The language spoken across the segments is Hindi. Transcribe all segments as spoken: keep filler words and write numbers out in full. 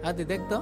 आदि देख तो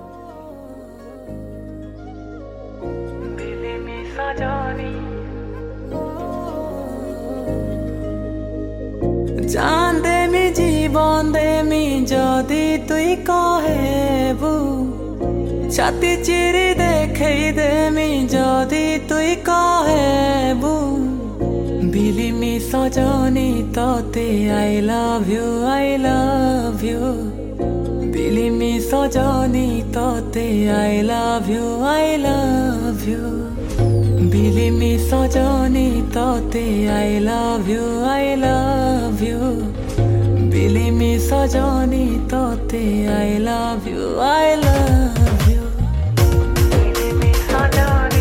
जान देमी जीवन देमी जदि तुई कहेबू छाती चिरी देखे देमी जदि तुई कहेबू बिलिमी सजनी तोते I love you I love you बिलिमी सजनी तोते I love you I love you बिलिमी सजनी तोते I love you I love you बिलिमी सजनी तोते I love you I love you बिलिमी सजनी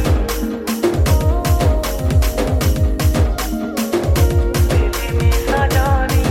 बिलिमी सजनी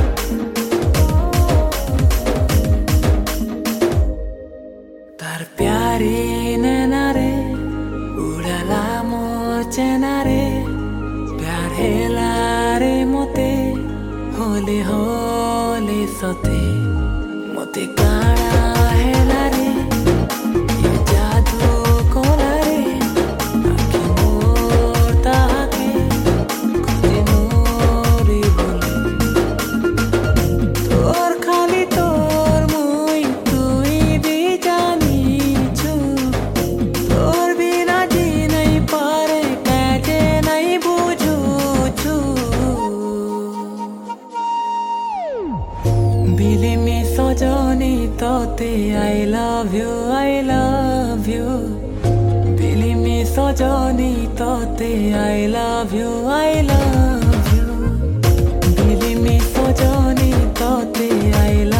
तार प्यारी नैना रे उड़ाला मोर चेना रे प्यार हेला रे मोते होले होले सते मोते काड़ा हेला रे ये जादू कोला रे आखि मोर ताके खोजे मोरे बोले तोर खाली तोर मुई तुई भी जानी छु तोर बिना जी नहीं पारे कैजे नहीं बुझू छु बिलिमी सजनी तोते I love you I love you बिलिमी सजनी तोते I love you I love you बिलिमी सजनी तोते आई